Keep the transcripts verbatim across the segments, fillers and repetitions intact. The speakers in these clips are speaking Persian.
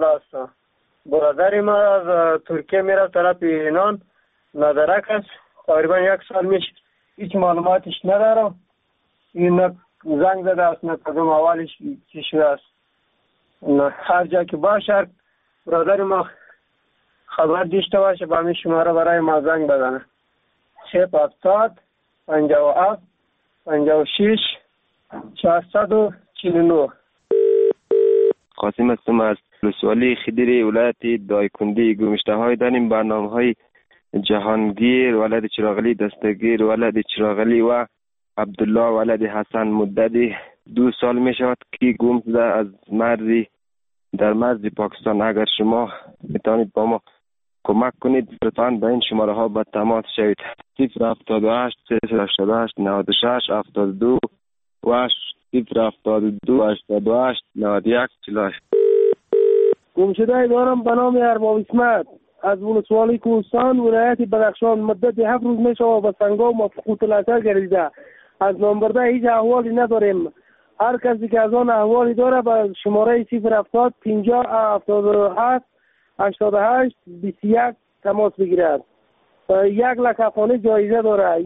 ساله است. برادر ما از ترکیه میره طرف ایران، ندرک است، تقریبا یک سال میشه، هیچ معلوماتش ندارم. این زنگ زده است، نه کدوم اولش چی شده است. هر جا که باشه برادر ما خبر داشته باشه با همین شماره برای ما زنگ بزنه. صفر هفتاد پنجاه و هفت پنجاه و شش چهارصد و چهل و نه. قاسم هستم از ولسوالی خدیری ولایت دایکنده. گمشته های داریم برنامه های جهانگیر ولد چراغلی دستگیر ولد چراغلی و عبدالله ولد حسن مددی. دو سال می شود که گم شده از مرزی در مرز پاکستان. اگر شما میتونید با ما کمک کنید لطفاً به این شماره ها به تماس شوید. صفر هفتاد و هشت صفر هشتاد و هشت نود و شش هفتاد و دو و صفر هفتاد و دو هشتاد و هشت نود و یک چهل و هشت. گمشده دارم به نام ارباب اسمت از ولسوالی کوهستان ولایت بدخشان. مدت هفت روز می شود به سنگام و سقوط الاثر گردیده. از نامبرده هیچ احوالی نداریم. هر کسی که از آن احوالی داره به شماره صفر هفتاد پنجاه هفتاد و هفت هشتاد و هشت بیست و یک تماس بگیرد. یک لک افغانی جایزه داره.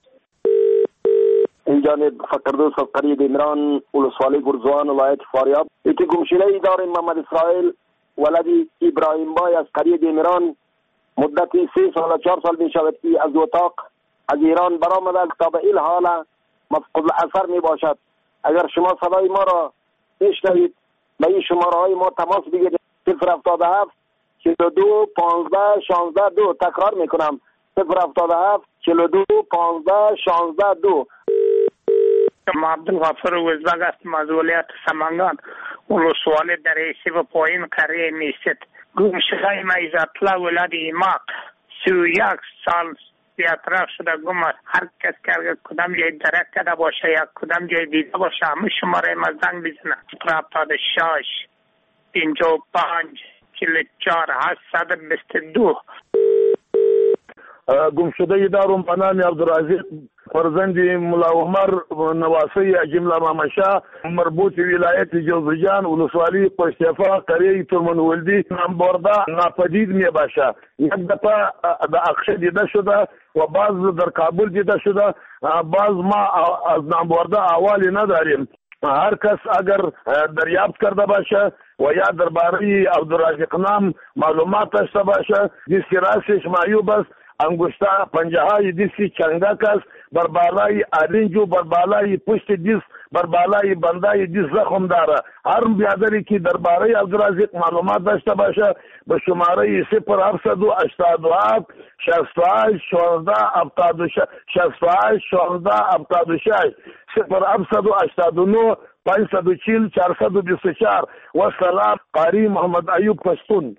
این جانب فقردوس از قریب عمران ولسوالی گرزوان ولایت فاریاب. یکی گمشده ای داریم محمد اسرائیل ولدی ابراهیم بای از قریب عمران. مدت سه سال و چهار سال می شود که از اتاق از ایران برآمده تا به این حال مفقود الاثر می باشد. اگر شما صدای ما را میشنوید به این شماره های ما تماس بگیرید. صفر هفتاد و هفت چهل و دو پانزده شانزده دو. تکرار میکنم صفر هفتاد و هفت چهل و دو پانزده شانزده دو. ما عبدالغفر وزبگ هستم از ولایت سمنگان ولسوالی دریسی و پایین قریه میست. گمشده ما عزت‌الله ولد ایماق سی و یک سال بیاطراف شده گم است. هر کس که کدام جای درک کرده باشه یا کدام جای دیده باشه همه شماره ما زنگ بزنه. صفر هفتاد و شش پنجاه و پنج چهل و چهار هشتصد و بیست و دو. گمشده دارم به نام عبدالرزاق فرزند ملا عمر نواسی جمله مامشا مربوط ولایت جوزجان ولسوالی پشتیفا قریه ترمن ولدی نامبرده ناپدید می باشه. یک دفعه در اقشه دیده شده و بعض در کابل دیده شده. بعض ما از نامبرده احوالی نداریم. هر کس اگر دریافت کرده باشه و یا درباره عبدالرزاق نام معلومات داشته باشه، دیسکی راسش معیوب است، انگشته پنجه های دیسی چنگک است، بر بالای آرنجو بر بالای پشت دیس بر بالای بندای دیس زخم داره. هر بیادری که درباره عبدالرزاق معلومات داشته باشه به شماره صفر هفتصد و هشتاد و هفت شصت و هشت شانزده هفتاد و شش شصت و هشت شانزده هفتاد و شش صفر هفتصد و هشتاد و نه پانصد و چهل چهارصد و بیست و چهار. و سلام قاری محمد ایوب پشتون.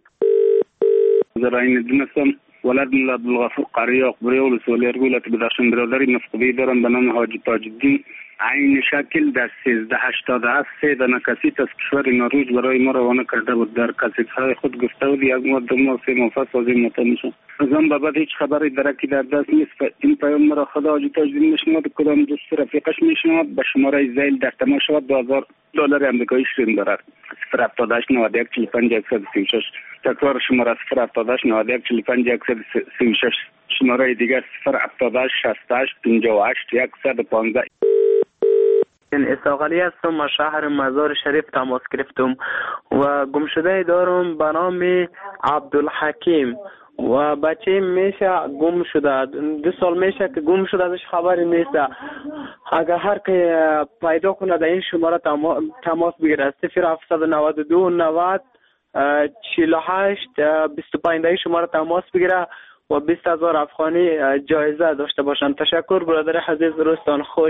زراین دونستم ولد ملا عبدالغفور قاری اقبری ولسوالی ارگولت بدخشان. برادری مفقودی دارم به نام حاجی تاج الدین عین شکل در سیزده هشتاد و هفت سه دانه کسیت از کشور نروژ برای ما روانه کرده بود. در کسیت های خود گفته بود یک ماه دو ماه سه ماه پس از این مطمئن از آن به بعد هیچ خبری درکی در دست نیست. این پیام مرا خدا حاجی تاج الدین میشنود کدام دوست رفیقش میشنود به شماره زیل در تماس شود. دو هزار دلار آمریکایی شرین دارد. صفر هفتاد و هشت نود و یک چهل و پنج صد و سی و شش. تکرار شماره صفر هفتاد و هشت نود و یک چهل و پنج صد و سی و شش. شماره دیگر صفر هفتاد و هشت شصت و هشت پنجاه و هشت صد و پانزده. اسحاق علی هستم از شهر مزار شریف تماس گرفتم و گمشده دارم به نام عبدالحکیم و بچه میشه گم شده. دو سال میشه که گم شده، ازش خبری نیست. اگر هر که پیدا کنه در این شماره تماس بگیره. صفر هفتصد و نود و دو نود چهل و هشت بیست و پنج در این شماره تماس بگیره و بیست هزار افغانی جایزه داشته باشند. تشکر برادر عزیز، روزتان خوش.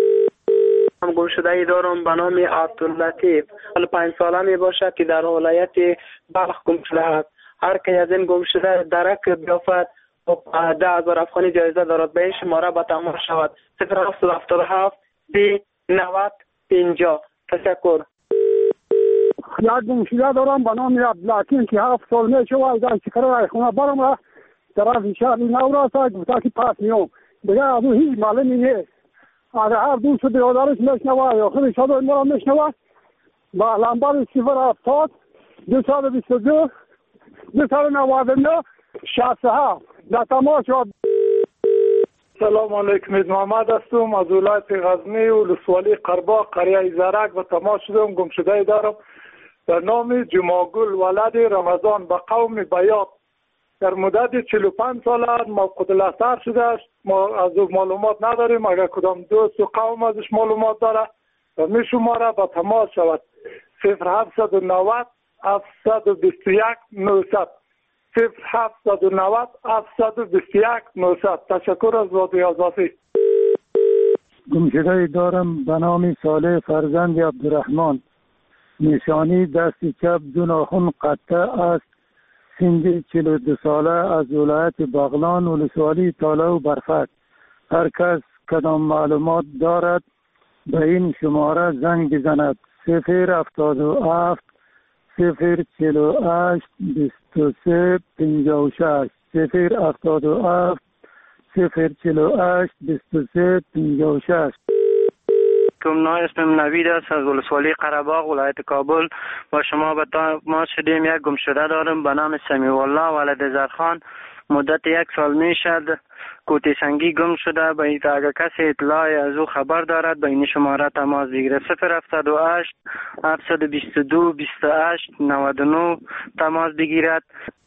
هم گم شده ای دارم به نام عبداللطیف. حالا پنج ساله می باشه که در ولایت بلخ گم شده است. هر که از این گم شده درک بیافت و ده هزار افغانی جایزه دارد. به این شماره به تماس شود. صفر هفتاد هفتاد و هفت سی نود پنجاه. تشکر. یک گم شده دارم به نام عبدالحکیم که هفت سال می شود در چکره خونه برم را طرف شهر نوراس گفته که پس میام دیگه از اون هیچ معلومی نیست. اگر هر دوست برادرش میشنوه یا خودش صدای ما را میشنوه با لنبر صفر هفتاد دو سال بیست و دو دو سال نود و نه شصت و هفت در تماس شد. سلام علیکم، محمد هستم از ولایت غزنی ولسوالی قرباق قریه زرک و تماس شدم. گمشده دارم به نام جماگل ولد رمضان به قوم بیات در مدت چهل و پنج سال موقوت الاثر شده است. ما از او معلومات نداریم، اگر کدام دوست و قوم ازش معلومات داره و می شماره به تماس شود صفر هفت نه صفر هفت دو یک نهصد صفر هفت نه صفر هفت دو یک نهصد. تشکر از وادی اضافی. گمشده دارم به نام صالح فرزند عبدالرحمن. نشانی دست چپ دو ناخن قطع است. سن چهل و دو ساله از ولایت بغلان ولسوالی تاله و برفک. هر کس کدام معلومات دارد به این شماره زنگ بزند. صفر هفتاد و هفت صفر چهل و هشت بیست و سه پنجاه و شش صفر هفتاد و هفت صفر چهل و هشت بیست و سه پنجاه و شش. کم اسمم نوید است از ولسوالی قره‌باغ ولایت کابل. با شما به تماس شدیم. یک گمشده دارم به نام سمیع الله ولد زرخان. مدت یک سال می شد کوتی سنگی گم شده. به این اگر کسی اطلاعی از او خبر دارد به این شماره تماس بگیرد. صفر هفتاد و هشت هفتصد و بیست و دو بیست و هشت نود و نه تماس بگیرد.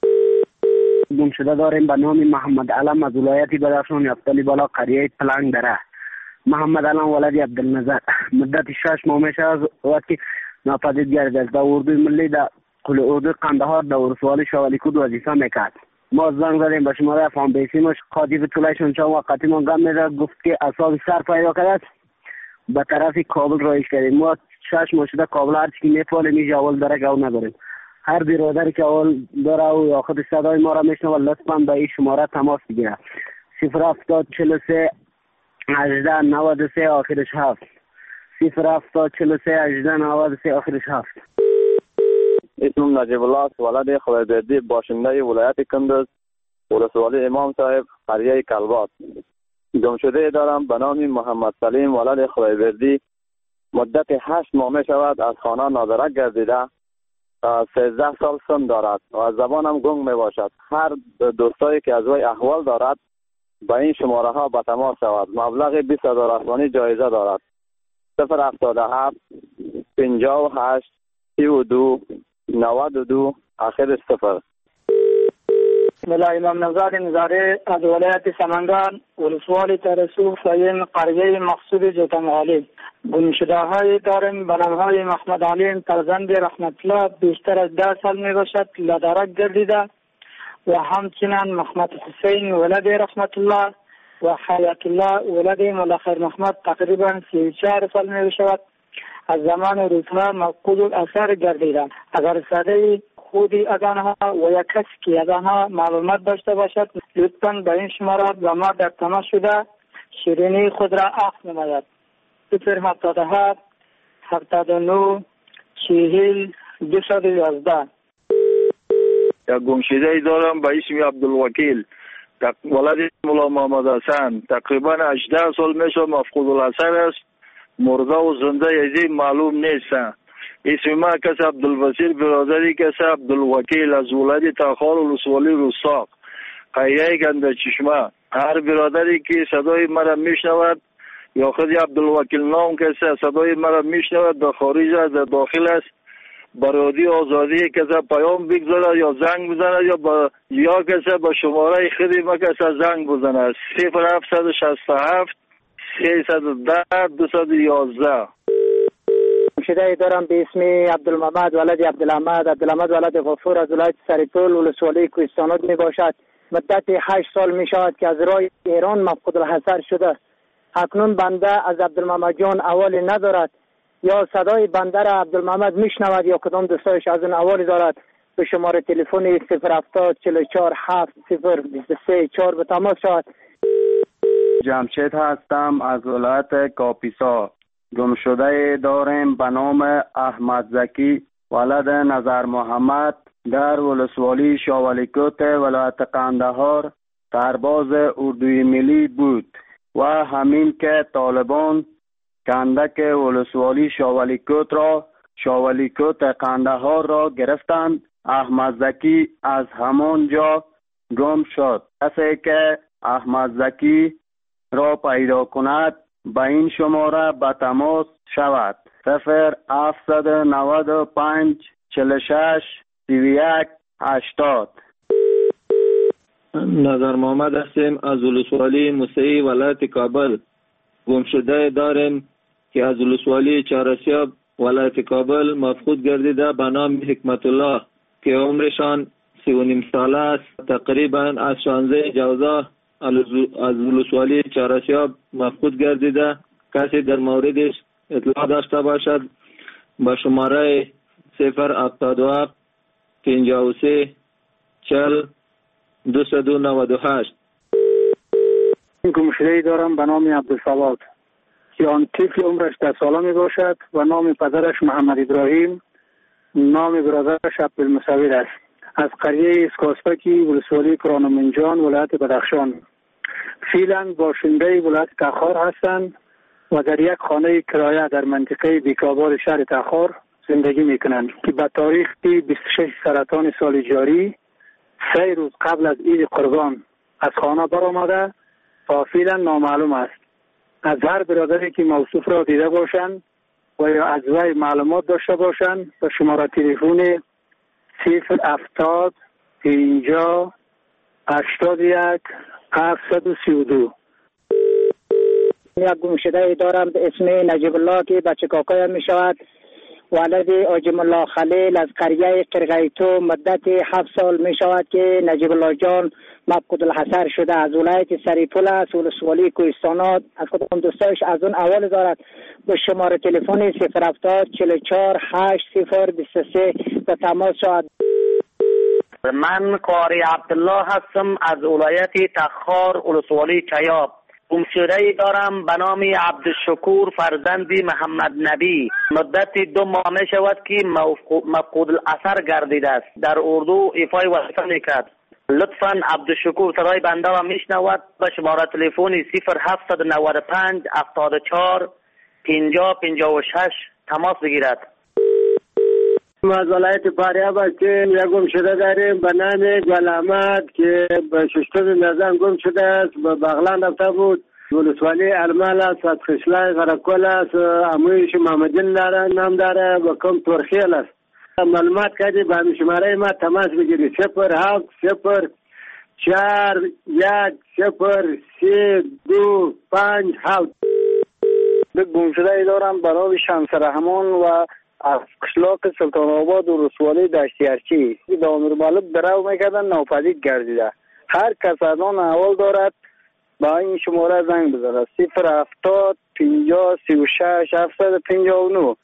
گمشده داریم به نام محمد علم از ولایت بدخشان یفتلی بالا قریه پلنگ دره. محمد علم ولد عبدالنظر. مدت شش ماه میشه از وقتی ناپدید گردید. در اردوی ملی در قل اردوی قندهار در ولسوالی شوالیکود وظیفه میکرد. ما زنگ زدیم به شماره فام بیسیمش قاطی طولشون چون وقتی ما گم میده گفت که اصاب سر پیدا کرد به طرف کابل رایش کردیم. ما شش ماه شده کابل هر چی میفعله میشه اول داره گو نداریم. هر برادری که اول داره و آخر صدای ما را میشنه و لطفا به این شماره تماس بگیره. صفر هفتاد چهل و سه هجده نود و سه آخرش هفت صفر هفتاد چهل و سه هجده نود و سه آخرش هفت. اسمم نجیب الله است ولد خدایبردی باشنده ولایت کندز ولسوالی امام صاحب قریه کلبات. گمشده دارم به نام محمد سلیم ولد خدایبردی. مدت هشت ماه می شود از خانه نادرک گردیده. سیزده سال سن دارد و از زبانم گنگ می باشد. هر دوستایی که از وی احوال دارد با این شماره ها به تماس شود. مبلغ بیست هزار افغانی جایزه دارد. صفر هفتاد و هفت پنجاه و هشت سی و دو نود و دو آخر صفر. ملا امام نزاد نزاره از ولایت سمنگان ولسوالی ترسو فیم قریه مقصود جوتنغالی. گمشده های داریم به نام های محمد علیم فرزند رحمت الله بیشتر از ده سال می باشد لدرک گردیده و همچنین محمد حسین ولد رحمت الله و حیات الله ولد ملخر محمد تقریبا سی و چهار سال می باشد از زمان روزها مفقود الاثر گردیدند. اگر صدای خودی از آنها و یک کسی که از آنها معلومات داشته باشد لطفاً به این شماره با ما در تماس شده شیرینی خود را عقد نماید. صفر هفتاد و هفت هفتاد و نه چهل دویست و یازده. یک گمشده دارم به اسم عبدالوکیل ولد مولا محمد حسن. تقریبا هجده سال میشه مفقود الاثر است. مرده و زنده یزی معلوم نیست. اسم ما کس عبدالبصیر برادری کس عبدالوکیل از ولایت تاخار ولسوالی رستاق قریه گنده چشمه. هر برادری که صدای مرا میشنود یا خود عبدالوکیل نام کسی صدای مرا میشنود در خارج است در داخل است برادی آزادی کسی پیام بگذارد یا زنگ بزند یا با یا کسی با شماره خودی ما کسی زنگ بزند. صفر هفتصد و شصت و هفت سیصد و ده دویست و یازده. گمشده دارم به اسم عبدالمحمد ولد عبدالحمد عبدالحمد ولد غفور از ولایت سرپل ولسوالی کوهستانات می باشد. مدت هشت سال می شود که از راه ایران مفقود الحضر شده. اکنون بنده از عبدالمحمد جان احوالی ندارد یا صدای بنده را عبدالمحمد میشنود یا کدام دوستایش از اون احوالی دارد. به شماره تلفن صفر هفتاد چهل و چهار هفت صفر بیست و سه چهار به تماس شود. جمشید هستم از ولایت کاپیسا. گمشده داریم به نام احمد زکی ولد نظر محمد در ولسوالی شاولیکوت ولایت قندهار سرباز اردوی ملی بود و همین که طالبان کندک ولسوالی شاولیکوت را شاولیکوت قندهار را گرفتند. احمد زکی از همان جا گم شد. کسی که احمد زکی را پیدا کند به این شماره به تماس شود: صفر هفتصد و نود و پنج چهل و شش سی و یک هشتاد. نظر محمد هستیم از ولسوالی موسعی ولایت کابل. گمشده داریم که از ولسوالی چهارسیاب ولایت کابل مفقود گردیده به نام حکمت الله که عمرشان سی و نیم ساله است. تقریبا از شانزده جوزا از ولسوالی چهارسیاب مفقود گردیده. کسی در موردش اطلاع داشته باشد با شماره صفر هفتاد و هفت پنجاه و سه چهل دویست و نود و هشت. گمشده‌ای دارم به نام عبدالصواد که آن طفل عمرش ده ساله می باشد و نام پدرش محمد ابراهیم، نام برادرش عبدالمصور است. از قریه اسکاسپکی ولسوالی کرانمنجان ولایت بدخشان. فعلا باشنده ولایت تخار هستند و در یک خانه کرایه در منطقه بیکاباد شهر تخار زندگی می کنند که به تاریخ بیست و شش سرطان سال جاری سه روز قبل از عید قربان از خانه برآمده و فعلا نامعلوم است. از هر برادری که موصوف را دیده باشند و یا از وی معلومات داشته باشند به شماره تلفن صفر هفتاد پنجاه هشتاد و یک هفتصد و سی و دو. یک گمشده دارم به اسم نجیب الله که بچه کاکایم می شود. ولد آجم الله خلیل از قریه قرغیتو مدت هفت سال می شود که نجیب الله جان مفقود الحصر شده. از ولایت سریپول است، ولسوالی کوهستانات. از کدام دوستایش از اون اول دارد به شماره تلفن صفر هفتاد چهل و چهار هشت صفر بیست و سه به تماس شد. من قاری عبدالله هستم از ولایت تخار ولسوالی چیاب. گمشده‌ای دارم به نام عبدالشکور فرزندی محمد نبی. مدت دو ماه می شود که مفقود الاثر گردیده است. در اردو ایفای وظیفه میکرد. لطفاً عبدالشکور صدای بنده را میشنود به شماره تلفن صفر هفتصد و نود و پنج هفتاد و چهار پنجاه پنجاه و شش تماس بگیرد. از ولایت فاریاب هستیم. یک گمشده داریم به نام گل احمد که به ششتم نظام گم شده است. به بغلان رفته بود. ولسوالی المال است، از خشلای غرقل است. امویش محمدین داره نام داره و کم ترخیل است. معلومات کردی به همین شماره ما تماس بگیری: صفر هفت صفر چهار یک صفر سه دو پنج هفت. گمشده دارم به نام شمس رحمان و از قشلاق سلطان آباد و رسوالی دشتیارچی. دامیر مالب درو میکردن ناپدید گردیده. هر کس از آن اول دارد با این شماره زنگ بزنه: صفر هفتاد پنجاه سی و شش هفتصد و پنجاه و نه.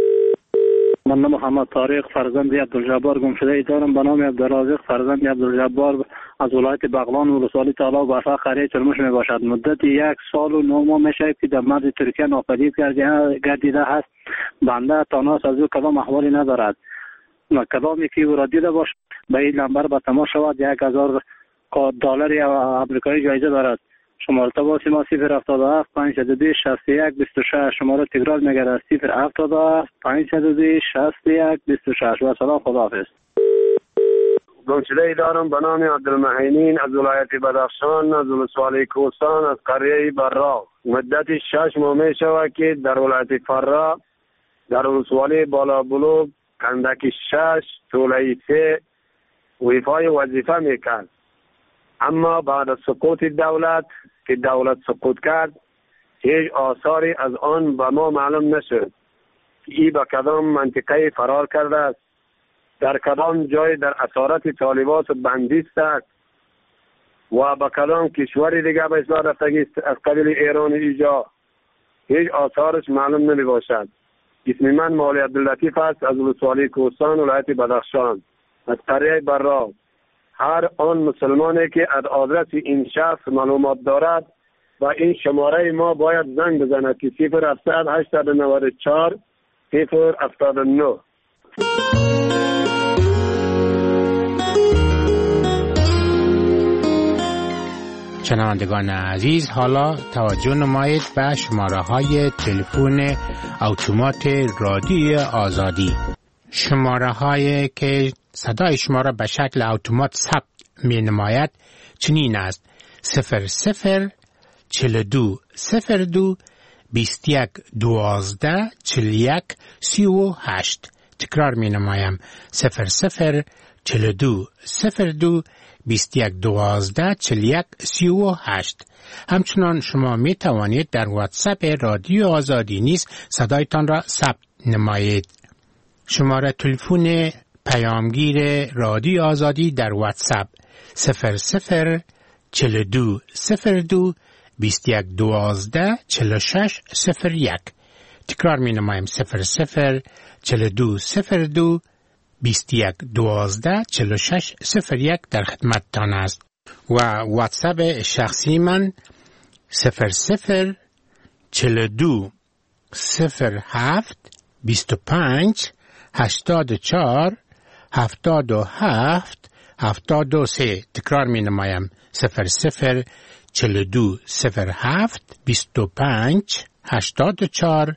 من محمد طارق فرزند عبدالجبار گمشده دارم به نام عبدالرازق فرزند عبدالجبار از ولایت بغلان ولسوالی طلا و برفا قریه چرموش می باشد. مدت یک سال و نه ماه میشه که در مرز ترکیه ناپدید گردیده است. بنده تاناس از او کدام احوالی ندارد. کدامی که او را دیده باش به این نمبر به تماس شود. یک هزار دلار آمریکایی جایزه دارد. شماره تماس ما صفر هفتاد و هفت پانصد و بیست شصت و یک بیست و شش. شماره تکرار میگرد: صفر هفتاد و هفت پانصد و بیست شصت و یک بیست و شش. و سلام، خداحافظ. گمشده دارم به نام عبدالمحینین از ولایت بدخشان از ولسوالی کوهستان از قریه برا. مدت شش ماه می شود که در ولایت فرا در ولسوالی بالا بلوغ کندک شش طوله سه ویفای وظیفه میکرد. اما بعد از سقوط دولت که دولت سقوط کرد هیچ آثاری از آن به ما معلوم نشد. ای به کدام منطقه فرار کرده است، در کدام جای در اسارت طالبات بندیست است و به کدام کشوری دیگه به اصلاح رفتگی از قبیل ایران ایجا هیچ آثارش معلوم نمی باشد. اسم من مولی عبداللطیف است از ولسوالی کوهستان ولایت بدخشان از قریه برا. هر آن مسلمانی که از آدرس این شخص معلومات دارد و این شماره ما باید زنگ بزند که صفر هفتصد هشتصد و نود و چهار صفر هفتاد و نه. شنوندگان عزیز، حالا توجه نمایید به شماره های تلفن اتومات رادیو آزادی. شماره هایی که صدای شما را به شکل اتومات ثبت می نماید چنین است: صفر صفر چل دو صفر دو بیست یک دوازده چل یک سی و هشت. تکرار می نمایم: صفر صفر چل دو صفر دو بیست یک دوازده چل یک سی و هشت. همچنان شما می توانید در واتساپ رادیو آزادی نیز صدایتان را ثبت نمایید. شماره تلفن پیامگیر رادیو آزادی در واتساپ صفر صفر چل دو صفر دو بیست یک دوازده چل شش صفر یک. تکرار می نمایم: صفر صفر چل دو صفر دو بیست یک دوازده چل شش صفر یک در خدمت تان است. و واتساپ شخصی من صفر صفر چل دو صفر هفت بیست و پنج هشتاد و چهار هفتاد و هفت هفتاد و سه. تکرار می نمایم: صفر صفر چل دو صفر هفت بیست و پنج هشتاد و چهار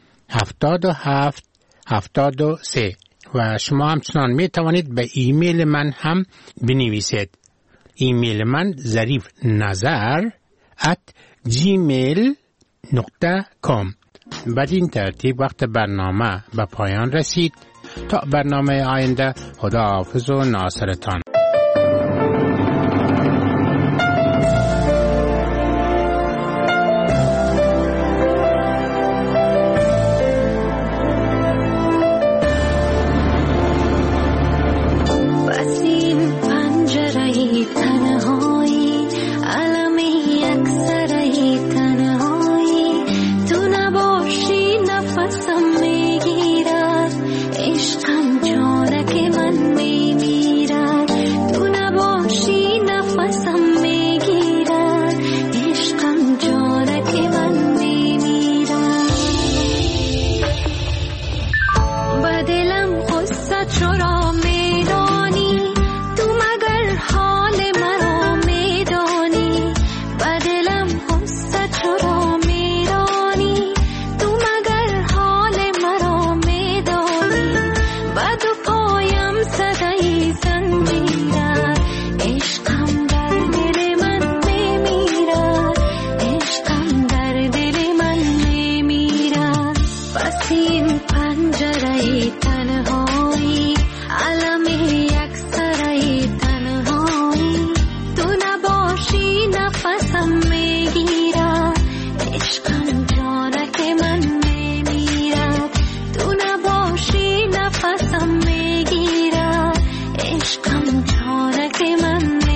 هفتاد و هفت هفتاد و سه. و شما همچنان می توانید به ایمیل من هم بنویسید. ایمیل من ظریف نظر ات جیمیل نقطه کام. بدین ترتیب وقت برنامه به پایان رسید. تا برنامه آینده، خدا حافظ و ناصرتان. عشقم جانک من